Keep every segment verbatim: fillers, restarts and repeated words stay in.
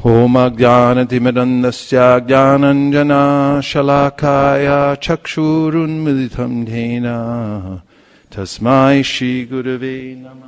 Om Ajnanatimirandasya Jnananjana Shalakaya Chakshurunmilitam Dhena Tasmai Shri Gurave Namah.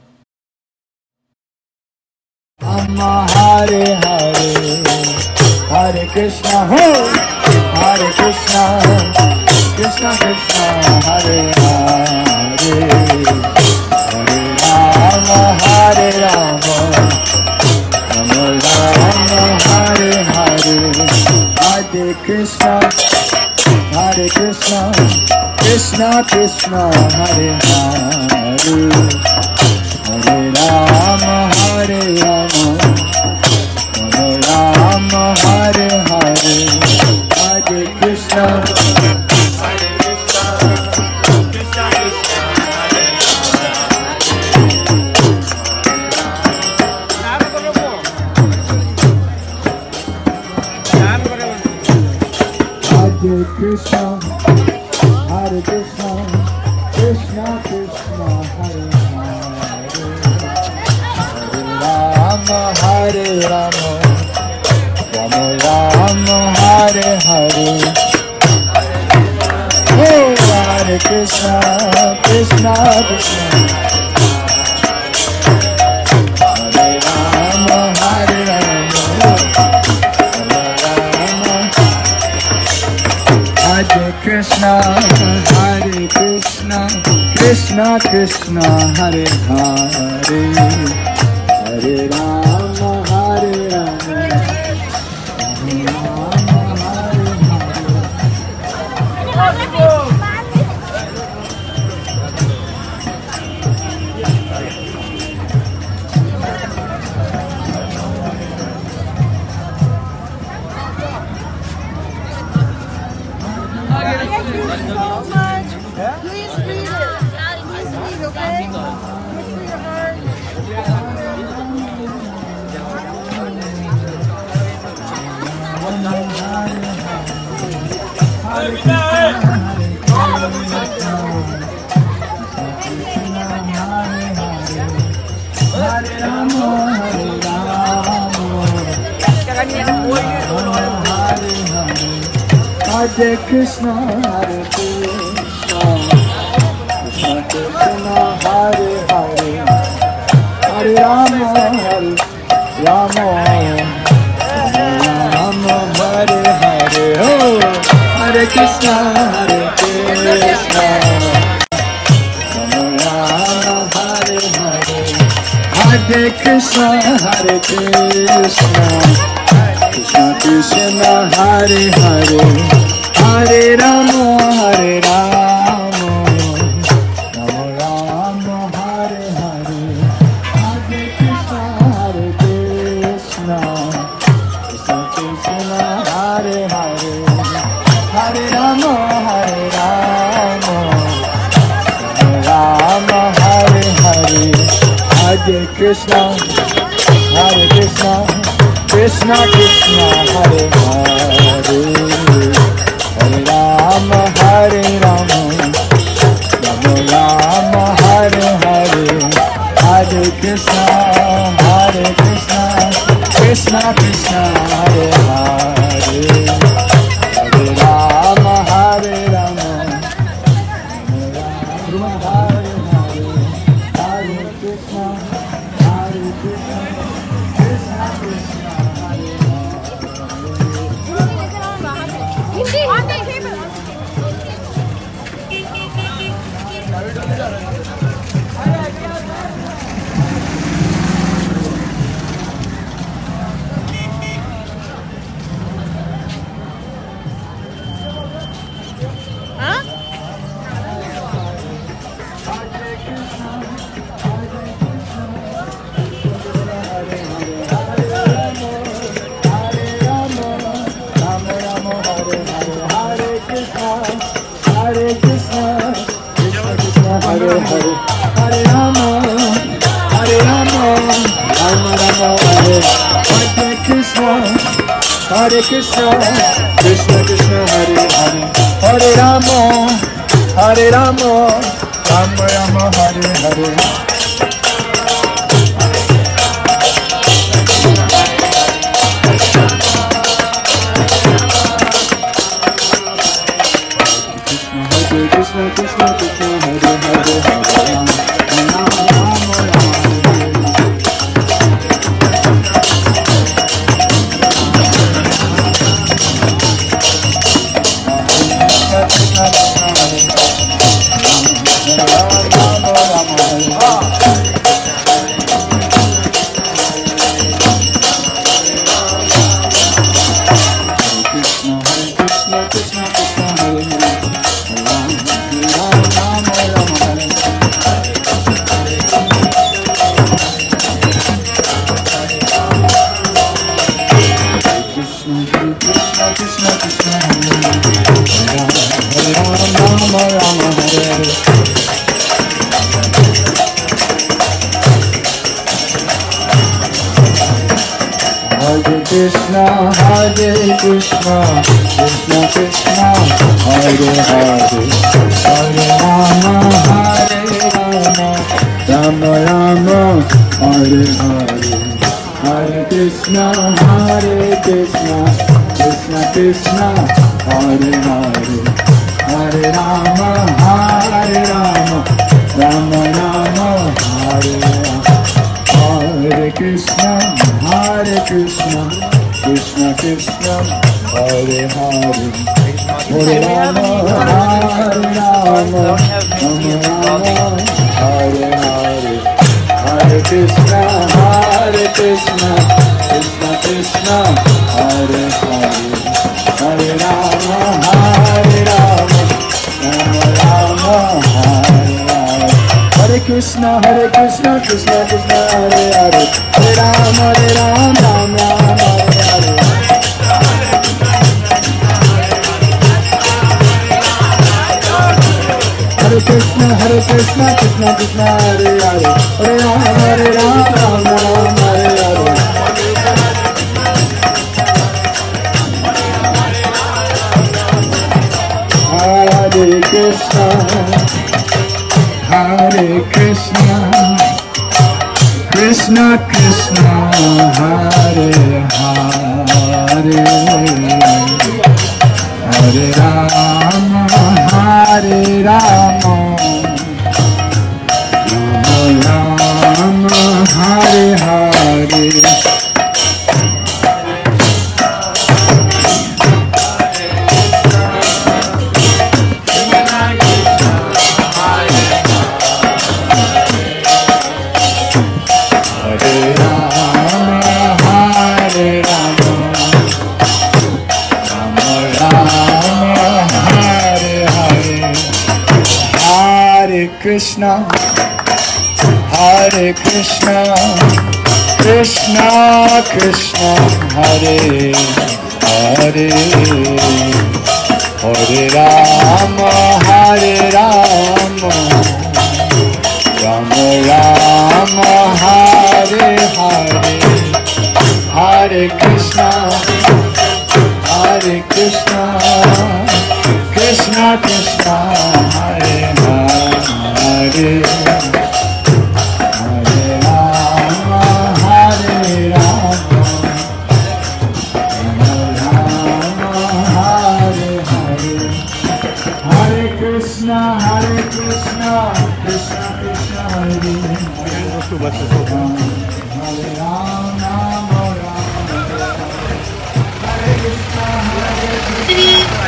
Amma Hare Hare Hare Krishna Hare Krishna Krishna Krishna Hare Hare Hare Rama Hare Rama Rama Rama Hare Hare Hare Krishna Hare Krishna Krishna Krishna Hare Hare Hare Rama Hare Rama Rama Rama Hare Hare Hare Krishna Hare Krishna Krishna Krishna Hare Hare Krishna Hare Krishna Krishna Krishna Hare Rama Hare Rama Rama Rama Hare Hare Oh Hare Krishna Krishna Krishna Hare Rama Hare Rama Rama Rama Hare Krishna Hare Krishna Krishna Krishna Hare Hare Hare Rama Hare Rama Rama Rama Hare Hare Thank you so much. Please read it. Please read, okay? Good for your heart. Hare Krishna, Hare Krishna, Krishna Krishna, Hare Hare, Hare Rama, Hare Rama, Rama Hare Hare, oh, Hare Krishna, Hare Krishna, Rama Rama Hare Hare, Hare Krishna, Hare Krishna, Krishna Krishna, Hare Hare, Hare Rama, Hare Rama, Rama Rama, Hare Hare, Hare Krishna, Hare Krishna, Krishna Krishna, Hare Hare, Hare Rama, Hare Rama, Rama Rama, Hare Hare, Hare Krishna, Hare Krishna, Krishna Krishna, Hare Hare, Hare Rama, Hare Rama, Rama Rama, Hare Hare, Hare Krishna, Hare Krishna, Krishna Krishna, Hare Hare, Hare Rama, Hare Rama, Rama Hare Hare, Hare Krishna, Hare Krishna, Krishna Krishna, Hare Hindi. Ate, paper. Huh? Hare Krishna, Krishna Krishna, Hare Hare, Hare Rama, Hare Rama, Rama Rama, Hare Hare Krishna, Hare Krishna, Krishna Krishna, Hare Hare, Hare Rama, Hare Rama, Rama Rama, Hare Hare. Krishna, Hare Krishna, Krishna Krishna, Hare Hare, Hare Rama, Hare Rama, Rama Rama, Hare Hare, Hare Krishna, Hare Krishna, Krishna Krishna, Hare Hare, Hare Rama, Hare Rama, Rama Rama, Hare Hare. Hare Krishna, Hare Krishna, Krishna Krishna, Hare Hare, Hare Rama, Hare Rama, Rama Rama, Hare Hare, Hare Krishna, Hare Krishna, Krishna Krishna, Hare Hare, Hare Rama, Hare Rama, Rama Rama, Hare Hare. Hare Krishna, Hare Krishna, Krishna Krishna, Hare Hare, Hare Ram, Hare Ram, Ram Ram, Hare Hare. Hare Krishna, Hare Krishna, Krishna Krishna, Hare Hare, Hare Ram, Hare Ram, Ram Ram, Hare Hare. Hare Krishna, Hare Krishna, Krishna Krishna, Hare Hare, Hare Rama, Hare Rama, Rama Rama, Hare Hare. Krishna, Hare Krishna, Krishna Krishna, Hare Hare, Hare Rama, Hare Rama, Rama Rama, Hare Hare, Hare Krishna, Hare Krishna, Krishna Krishna, Hare Hare, Hare Rama, Hare Rama, Rama Rama, Hare Hare, Hare Krishna, Hare Krishna, Krishna Krishna, Hare Hare, Hare Rama, Rama Rama, Hare Krishna, Hare Krishna.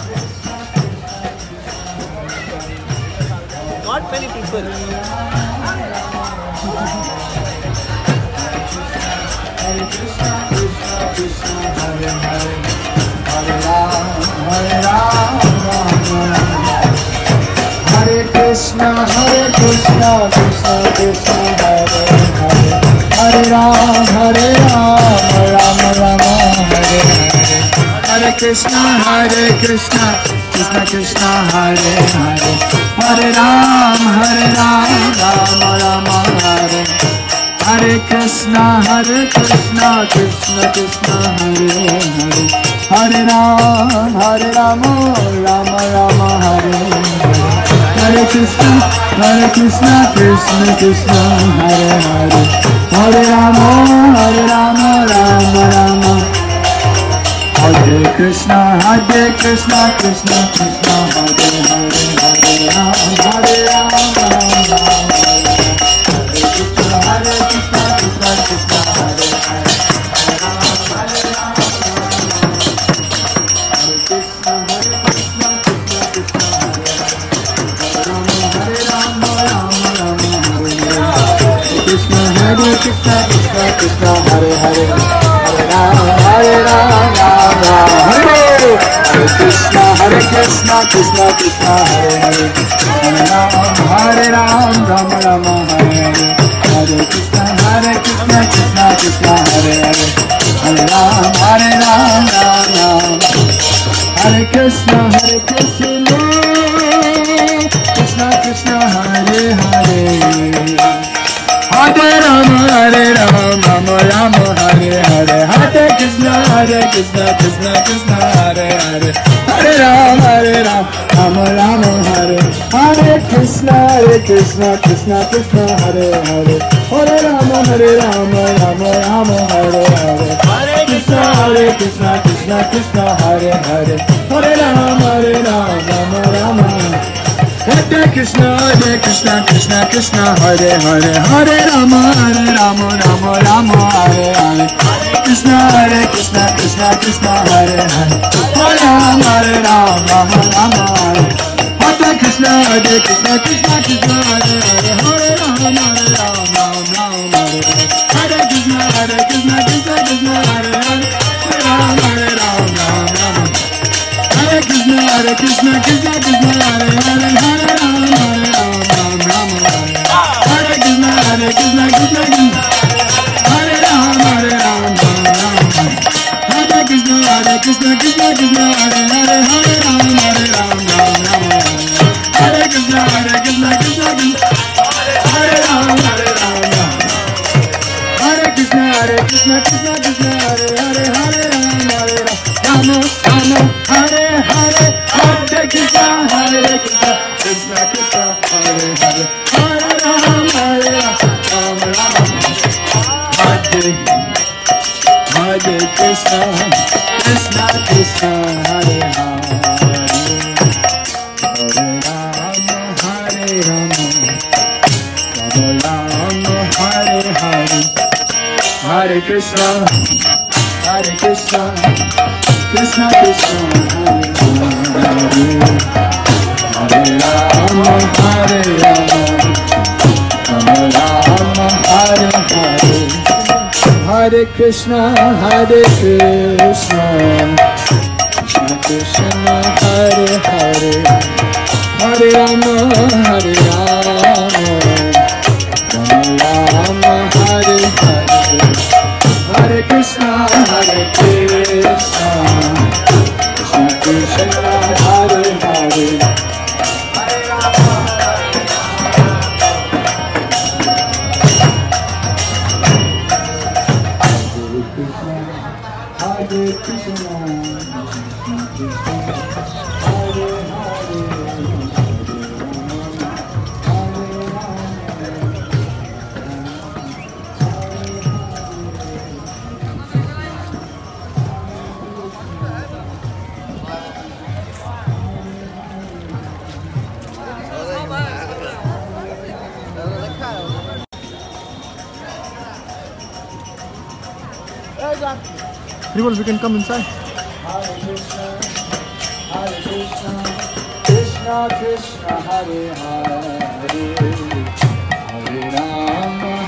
Not many people. Hare Krishna, Krishna Krishna, Hare Hare, Hare Rama, Hare Rama, Rama Rama. Hare Krishna, Hare Krishna, Krishna Krishna, Hare Hare, Hare Rama, Hare Rama, Rama Rama, Hare Hare. Hare Krishna, Hare Krishna, Krishna Krishna, Hare Hare, Hare Rama, Hare Rama, Rama Rama, Hare. Hare Krishna, Hare Krishna, Krishna Krishna, Hare Hare, Hare Rama, Hare Rama, Rama Rama, Hare Hare. Hare Krishna, Hare Krishna, Krishna Krishna, Hare Hare, Hare Rama, Hare Rama, Rama Rama. Hare Krishna, Hare Krishna, Krishna Krishna, Hare Hare, Hare Rama, Hare Rama, Rama Rama. Hare Krishna, Hare Krishna, Krishna Krishna, Hare Hare, Hare Rama, Hare Rama, Hare Krishna, Hare Krishna, Krishna Krishna, Hare Hare, Hare Rama, Rama Rama, Hare Hare. Krishna, Hare Krishna, Krishna Krishna, Hare Hare, Hare Rama, Hare Rama, Rama Hare. Hare Krishna, Hare Krishna, Krishna Krishna, Hare Hare, Hare Rama, Hare Rama, Rama Rama, Hare Hare. Hare Krishna, Hare Krishna, Krishna Krishna, Hare Hare, Hare Rama, Hare Rama, Rama. Hare Krishna, Hare Krishna, Krishna Krishna, Hare Hare, Hare Rama, Hare Rama, Rama Rama, Hare Hare. Hare Krishna, Hare Krishna, Krishna Krishna, Hare Hare, Hare Rama, Hare Rama, Rama Rama, Hare. Hare Krishna, Hare Krishna, Krishna Krishna, Hare Hare, Hare Rama, Hare Rama, Rama Rama, Hare Hare. Hare Krishna, Hare Krishna, Krishna Krishna, Hare Hare, Hare Rama, Hare Rama, Rama Rama. Hare Krishna, Hare Krishna, Krishna Krishna, Hare Hare, Hare Rama, Hare Rama, Rama Rama, Hare Hare. Krishna, Hare Krishna, Krishna Krishna, Hare Hare, Hare Rama, Hare Rama, Rama Rama, Hare. Hare Krishna, Hare Krishna, Krishna Krishna, Hare Hare, Hare Rama, Hare Rama, Rama Rama, Hare. Hare Krishna, Hare Krishna, Krishna Krishna, Hare Hare, Hare Rama, Hare Rama, Rama Rama. Hare Krishna, Hare Krishna, Krishna Krishna, Hare Hare, Hare Rama, Hare Rama, Rama Rama, Hare. Hare Krishna, Hare Krishna, Krishna Krishna, Hare Rama, Hare Rama, Rama Rama. Hare Krishna, Hare Krishna, Krishna Krishna, Hare Hare, Hare Rama, Hare Rama, Rama Rama. Hare Krishna, Hare Krishna, Krishna Krishna, Hare Rama, Hare Rama. Hare Krishna, Hare Krishna, Krishna Krishna, Hare Hare, Hare Rama, Hare Rama, Rama Rama, Hare Hare. Hare Krishna, Hare Krishna, Krishna Krishna, Hare Hare, Hare Rama, Hare Rama, Rama Rama. Hare Hare Krishna, Krishna Krishna, Hare Hare, Hare Rama, Hare Rama, Rama Rama, Hare Hare. Hare Krishna, Hare Krishna, Krishna Krishna, Hare Hare, Hare Rama, Hare Rama, Rama Rama, Hare Hare. Hare Krishna, Hare Krishna, Krishna Krishna, Hare Hare, Hare Rama, Hare Rama, Rama Rama, Hare Hare. Hare Krishna, Hare Krishna, Krishna Krishna, Hare Hare. Hare Krishna, Krishna Krishna, Hare Hare, Hare Rivals, we can come inside. Hare Krishna, Hare Krishna, Krishna Krishna, Hare Hare, Hare Rama,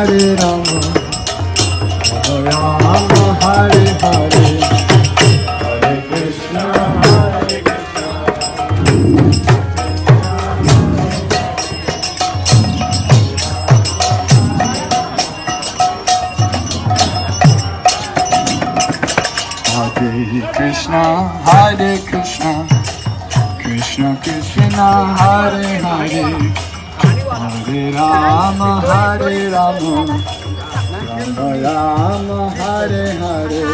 Hare Rama, Rama Rama, Hare Hare, Hare Krishna, Hare Krishna. Hare Krishna, Hare Krishna, Krishna Krishna, Hare Hare, Hare Rama, Hare Rama, Rama Rama, Hare Hare.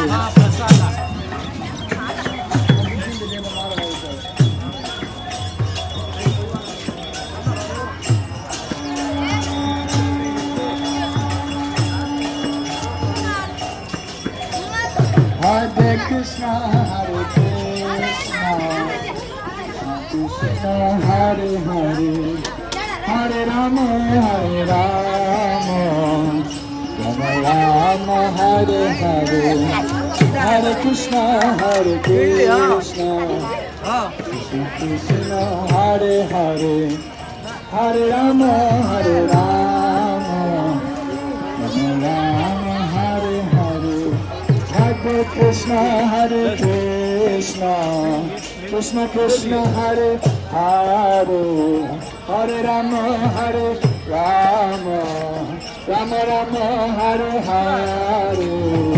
Hare Krishna, Hare Krishna, Krishna Hare Hare, Hare Rama, Hare Rama, Rama Rama, Hare Hare, Hare Krishna, Hare Krishna, Krishna Krishna, Hare Hare, Hare Rama, Hare Rama, Rama Rama, Hare Hare. Hare Krishna, Hare Krishna, Krishna Krishna, Hare Hare, Hare Rama, Hare Rama, Rama Rama, Hare Hare.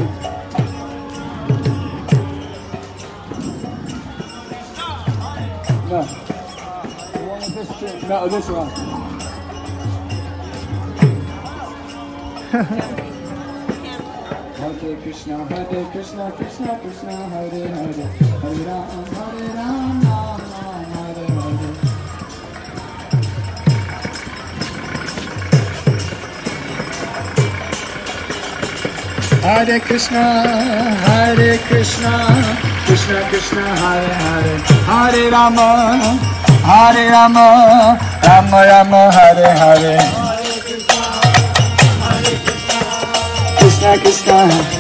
No, you want this string? No, this one. Hare Krishna, Hare Krishna, Krishna Krishna, Hare Hare, Hare Rama, Hare Rama, Hare Hare. Hare Krishna, Hare Krishna, Krishna Krishna, Hare Hare, Hare Rama, Hare Rama, Rama Rama, Hare Hare. Krishna Krishna,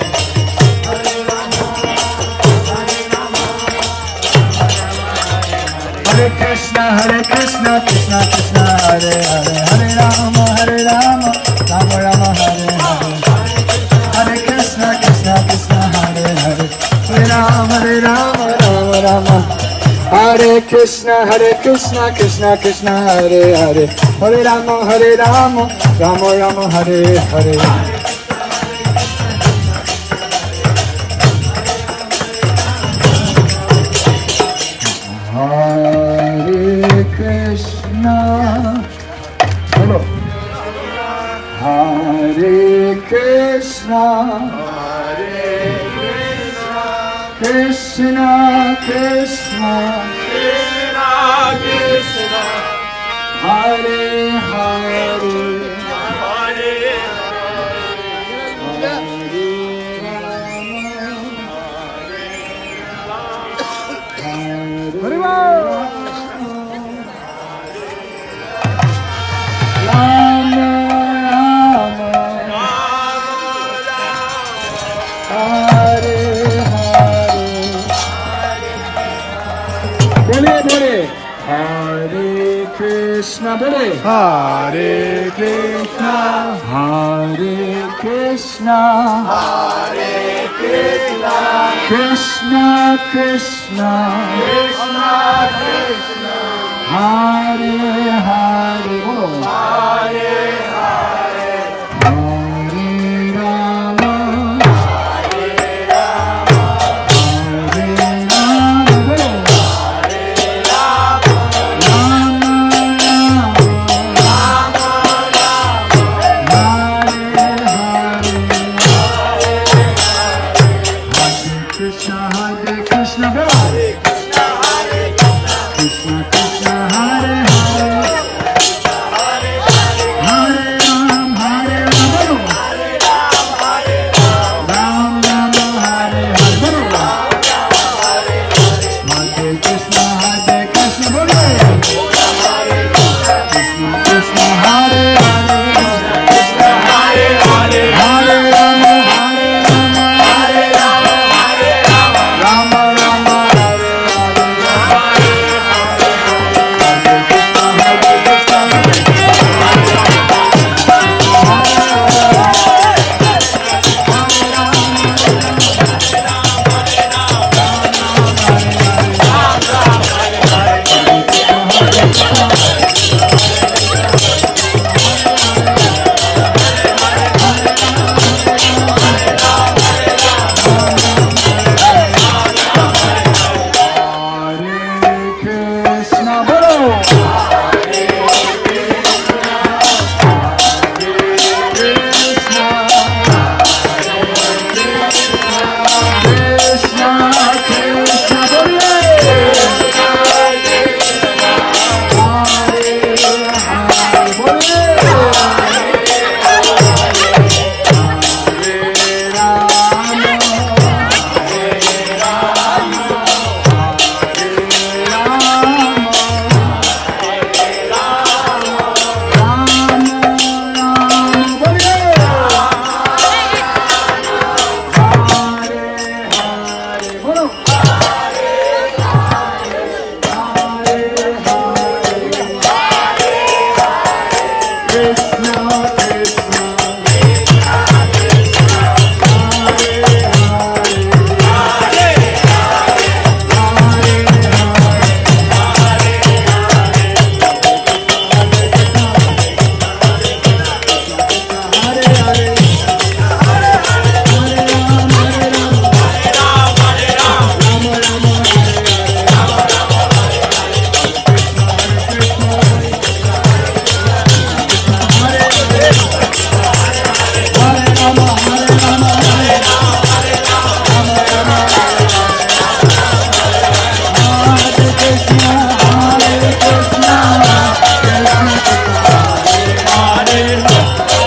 Hare Krishna, Hare Krishna, Krishna Krishna, Hare Hare, Hare Rama, Hare Rama, Rama Rama, Hare Hare, Hare Krishna, Krishna Krishna, Hare Hare, Hare Rama, Hare Rama, Rama Rama, Hare Krishna, Hare Krishna, Krishna Krishna, Hare Hare, Hare Rama, Hare Rama, Rama Rama, Hare Hare. Hare Krishna, hello. Hare Krishna, Hare Krishna, Krishna Krishna, Krishna Krishna, Hare Hare, Hare Hare, Hare Rama, Hare Krishna, Hare Hare Krishna, Hare Krishna, Hare Krishna, Krishna Krishna, Krishna Krishna, Hare Hare, Hare Hare, Hare Rama, Hare Rama, Hare Rama, Krishna, Hare Krishna, Hare Krishna, Hare Krishna, Krishna Krishna, Hare Hare, Hare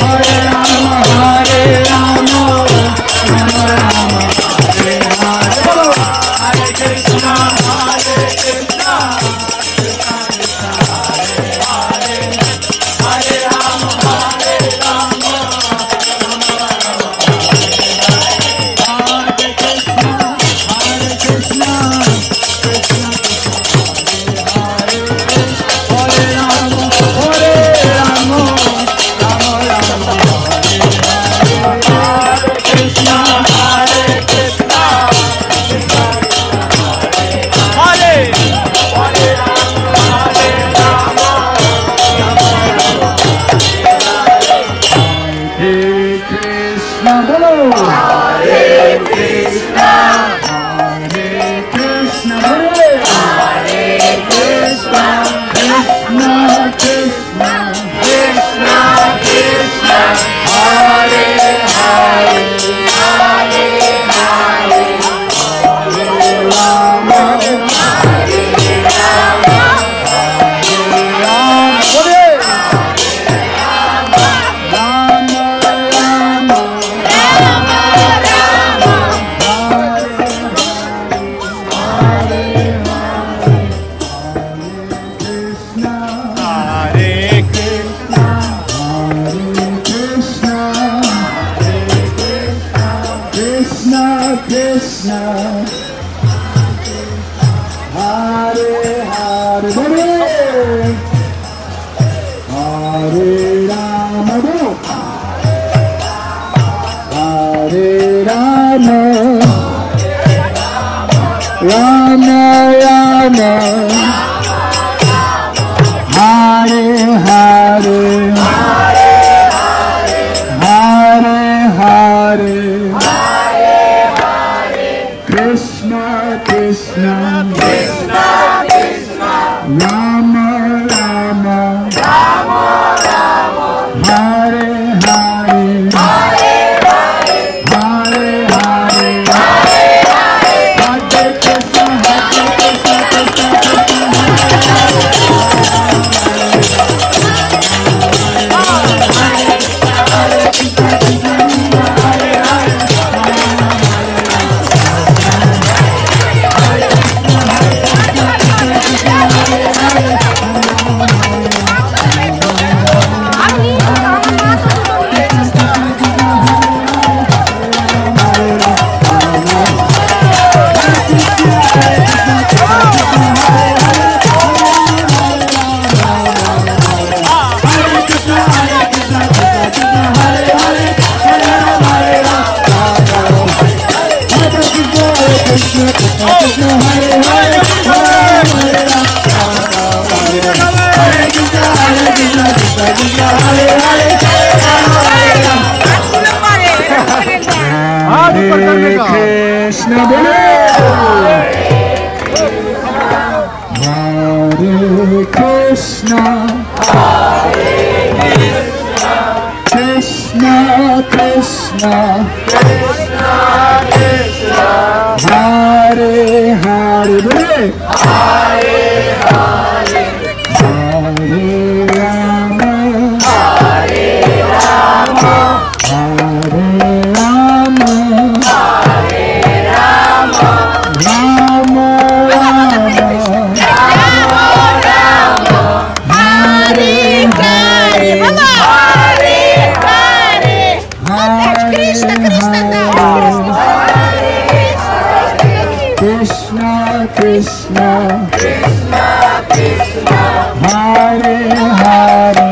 Hare Rama, Hare Rama, Rama Rama, Hare Hare, Hare Krishna, Hare Krishna, Krishna Krishna, Hare Hare, Hare Rama, Hare Rama, Rama Rama, Hare Krishna, Hare Krishna, Krishna Krishna, Hare Hare, Hare Rama, Hare Rama, Rama Rama, Hare Krishna, Hare Krishna, Krishna Hare Hare Rama, Hare Rama, Rama Rama, Hare Krishna, bolo. Hare Krishna, Hare Krishna, Hare Hare Krishna, Krishna Krishna, Krishna Krishna, Hare Hare, Hare Hare, Hare Rama, Hare Rama, Hare Rama, Hare Rama, Rama Rama, Rama Rama, Hare Hare, Krishna, Hare Krishna, Hare Krishna, Hare Krishna, Krishna, Hare Hare, Hare Hare Rama, Hare Rama, Rama Rama, Hare Hare, Hare Hare, Krishna Krishna, Krishna Krishna, Rama Rama, Rama Rama, Hare Hare, Hare Hare, Hare Hare, Hare Hare, Hare Krishna, Hare Krishna, Krishna Hare Krishna, bolo. Hare Krishna, Krishna Krishna, Hare Hare, bolo. Hare Rama, Hare Rama, Hare Rama, Hare Rama, Rama Rama, Rama Rama, Hare Hare, Hare Hare, Hare Krishna, Krishna Krishna, Krishna Krishna, Hare Hare.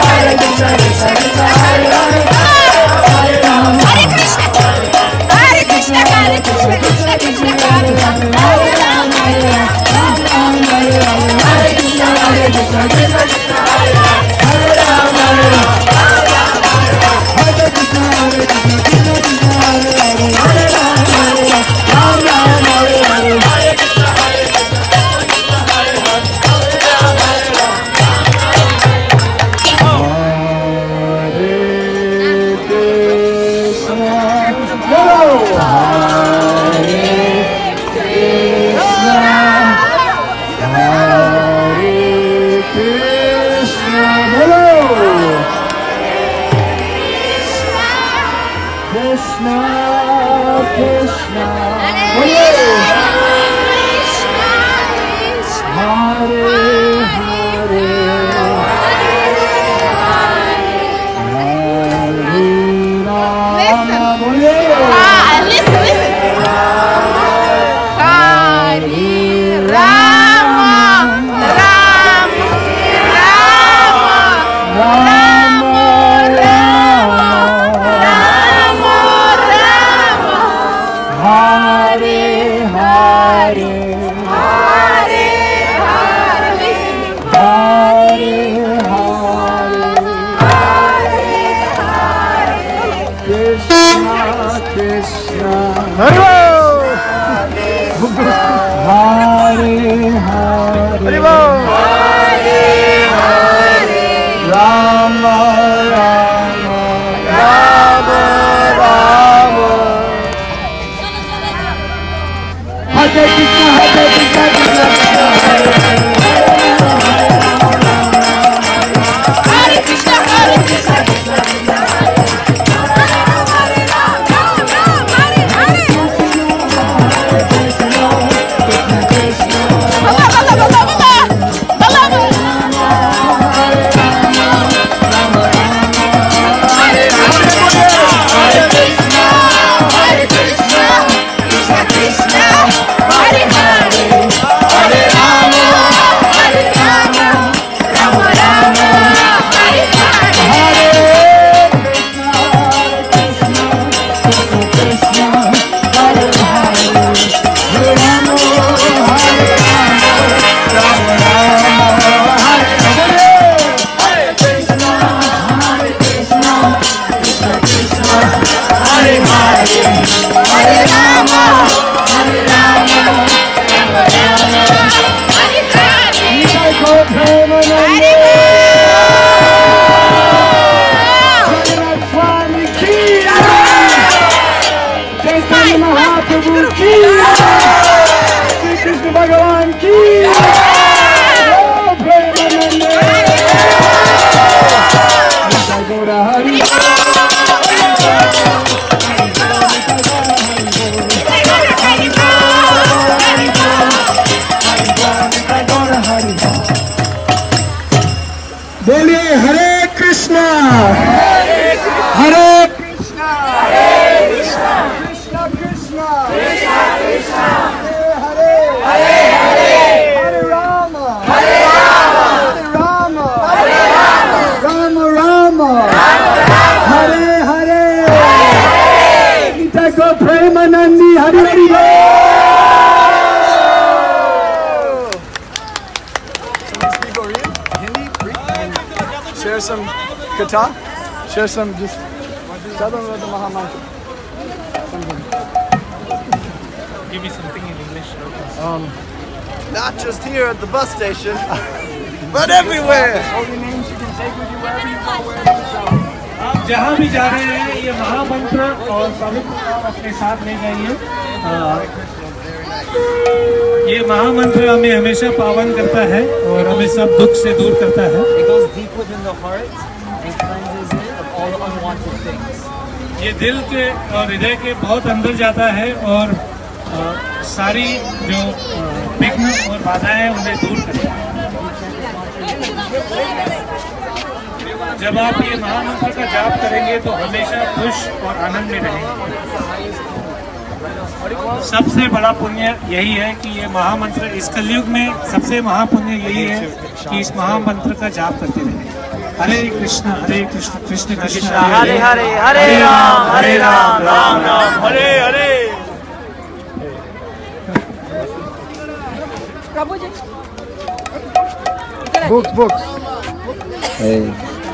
Hare Krishna, Hare Krishna. Share some kata. Share some. Just tell them about the Maha Mantra. Give me something in English. Um, Not just here at the bus station, but everywhere. Holy names you can take with you wherever you go, wherever you travel. आप जहाँ भी जा रहे हैं ये महामंत्र और पवित्र नाम अपने साथ ले जाइए। ये महामंत्र हमें हमेशा पावन करता है और हमें सब दुख से दूर करता है। It goes deep within the heart and cleanses it of all the unwanted things. ये दिल के और हृदय के बहुत अंदर जाता है और आ, सारी जो विघ्न और बाधाएं हैं उन्हें दूर करता है। जब आप ये महामंत्र का जाप करेंगे तो हमेशा खुश और आनंद में रहेंगे। सबसे बड़ा पुण्य यही है कि ये महामंत्र इस कलयुग में सबसे महापुण्य यही है कि इस महामंत्र का जाप करते रहें। हरे कृष्णा हरे कृष्ण कृष्ण कृष्ण हरे हरे हरे राम हरे Ram Ram Ram Hare Hare. Books, books. Hey.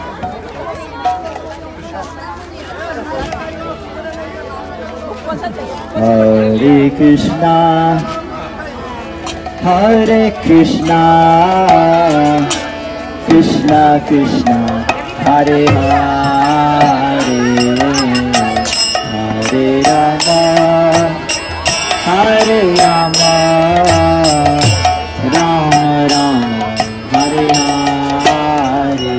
Hare Krishna, Hare Krishna, Krishna Krishna, Hare Hare, Hare Rama, Hare Rama, Rama Rama, Hare Hare,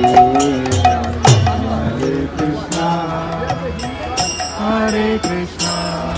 Hare Krishna, Hare Krishna.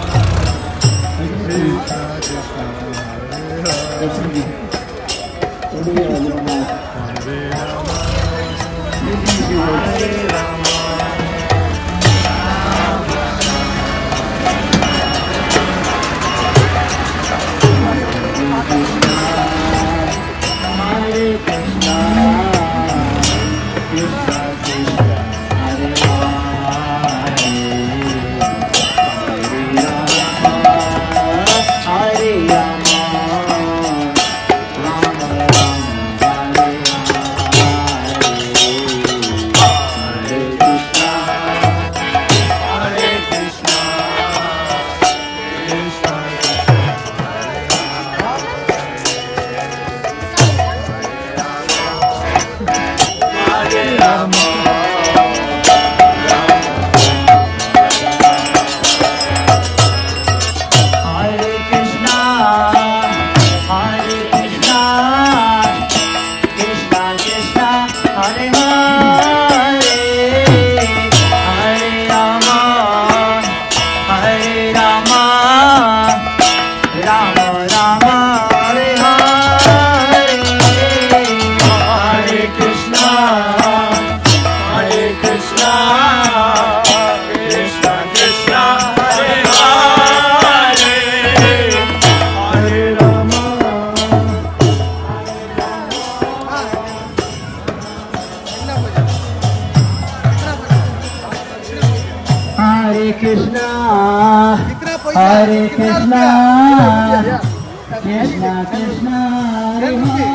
Hare Krishna, Krishna Krishna, Hare Hare,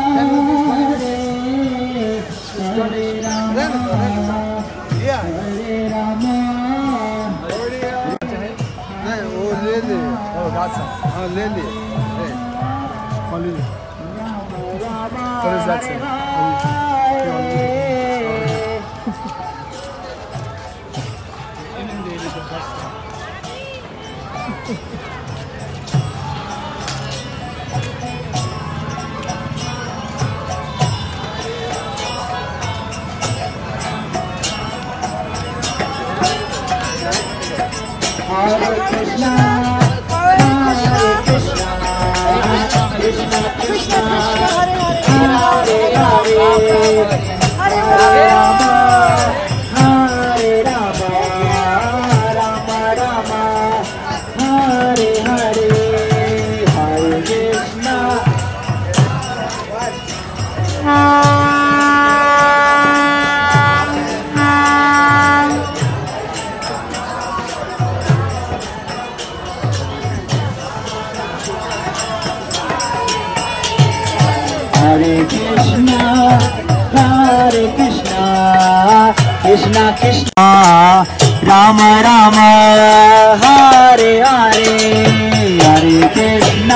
Hare Rama, Hare Rama. नहीं वो ले ले ओ गाता हाँ ले ले call ले What is that say? Hare Krishna, Hare Krishna, Krishna Krishna, Hare Hare, Hare Rama, Hare Rama, Rama Rama, Hare Hare, Hare Krishna. Hare Krishna, Hare Krishna, Krishna Krishna, Rama Rama, Hare Hare, Hare Krishna.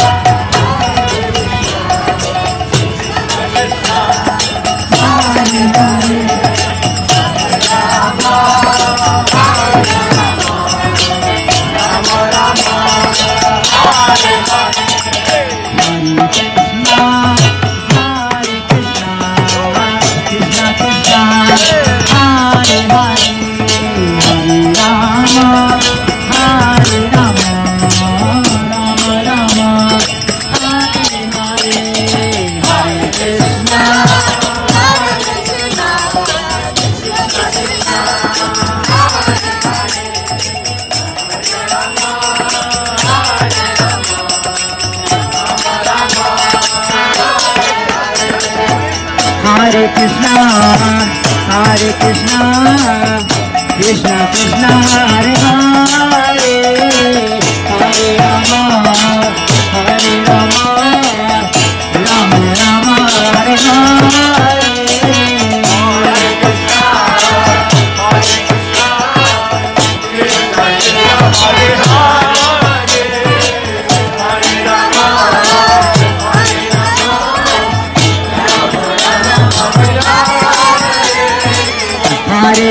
Hare Krishna, Hare Krishna, Krishna Krishna, Hare Hare, Hare Rama, Hare Rama, Rama Rama, Hare Hare.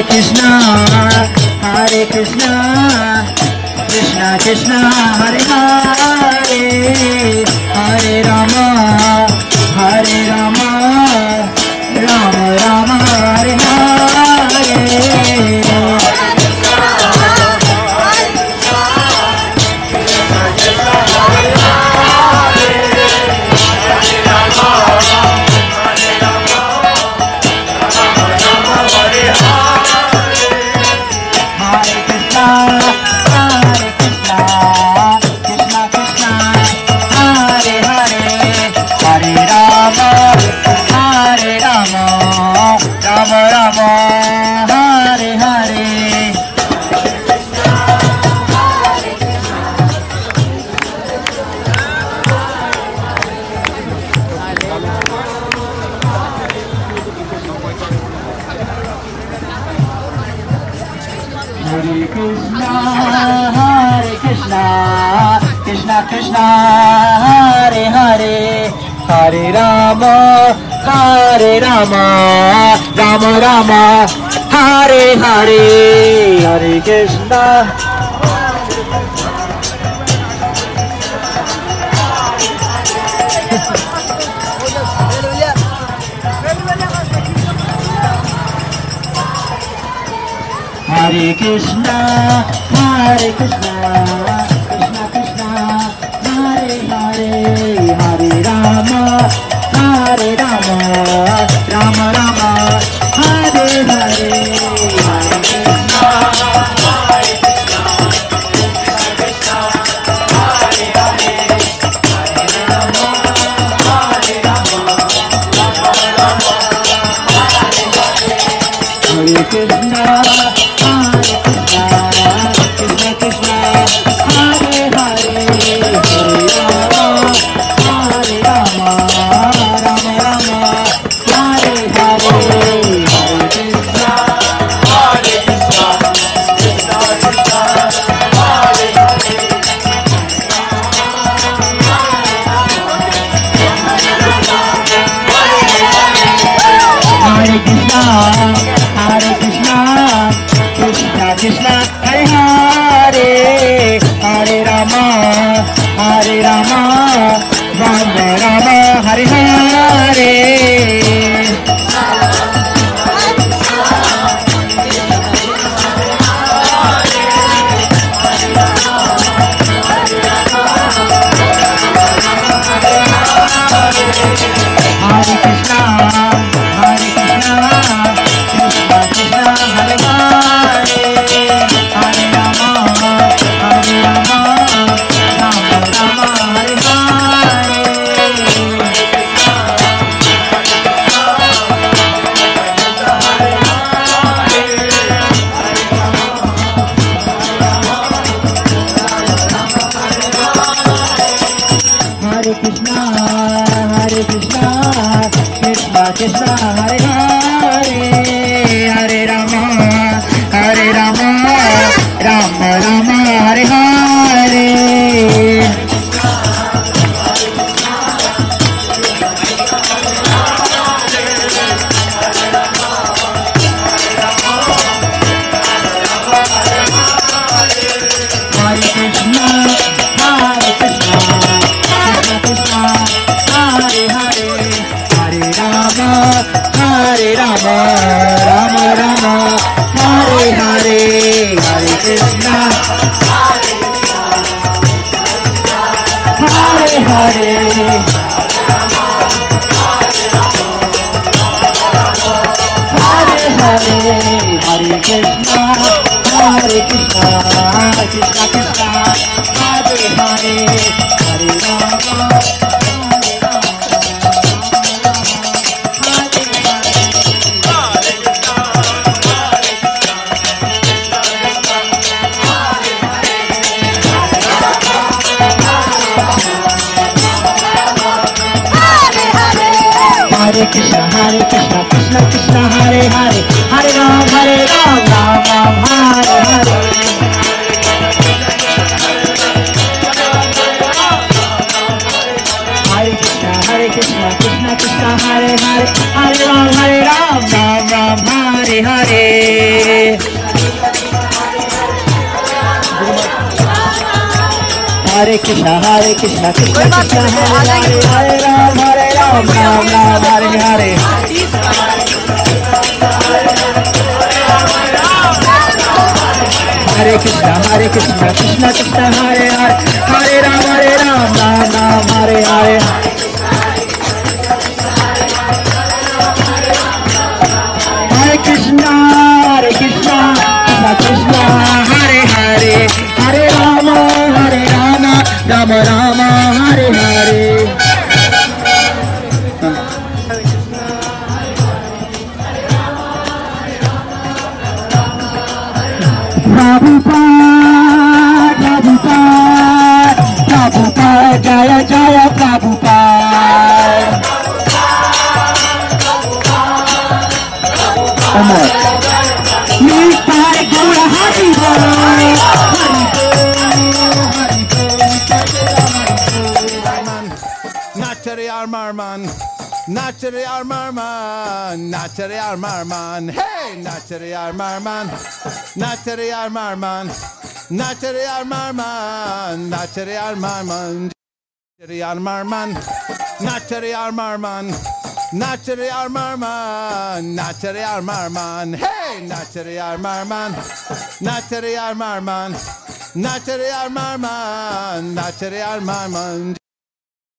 Krishna, Hare Krishna, Krishna Krishna, Hare Hare, Hare Rama, Hare Rama, Rama Rama, Hare Hare. Krishna, Hare Hare, Hare Rama, Hare Rama, Rama Rama, Hare Hare, Hare Krishna. Hare Krishna, Hare Krishna, Krishna Krishna, Hare Hare, Hare Rama, Hare Rama, Rama Rama, Hare Hare, Hare Krishna, Hare Krishna, Krishna Krishna, Hare Hare, Hare Rama, Hare Rama, Rama Rama, Hare Hare, Hare Krishna. Krishna, Hare Hare, Hare Rama, Hare Rama, Rama Rama, Hare Hare. Krishna, Hare Hare, Hare Rama, Hare Rama, Rama Rama, Hare Hare. Hare Krishna, Hare Krishna, Krishna Krishna, Hare Hare, Hare Rama, Hare Rama, Rama Rama, Hare Hare, Hare Krishna, Hare Hare, Hare Hare, Hare Krishna, Hare Krishna, Krishna Krishna, Hare Hare, Hare Rama, Hare Rama, Hare Krishna, Hare Krishna, Krishna Krishna, Hare Hare, Hare Ram, Hare Ram, Ram Ram, Hare Hare. Hare Krishna, Hare Krishna, Krishna Krishna, Hare Hare, Hare Ram, Hare Ram, Ram Ram, Hare Hare. Hare Krishna, Hare Krishna, Krishna Krishna, Hare Hare, Hare Ram, Hare Ram, Ram Ram, Hare Hare. Hare Krishna, Hare Krishna, Krishna Krishna, Hare Hare, Hare Ram, Hare Ram, Ram Ram, Hare Hare. Hare Krishna, Hare Krishna, Krishna Krishna, Hare Hare, Hare Rama, Hare Rama, Rama Rama, Hare Hare. Prabhupada, Prabhupada, Prabhupada, Jaya Jaya Prabhupada. One more. Nitai Gaura Hari Bol, Hari Nachari Armarman, Nachari Armarman, Nachari Armarman, hey, Nachari Armarman, Nachari Armarman, Nachari Armarman, Nachari Armarman, Nachari Armarman, Nachari Armarman, Nachari Armarman, Nachari Armarman, hey, Nachari Armarman, Nachari Armarman, Nachari Armarman, Nachari Armarman.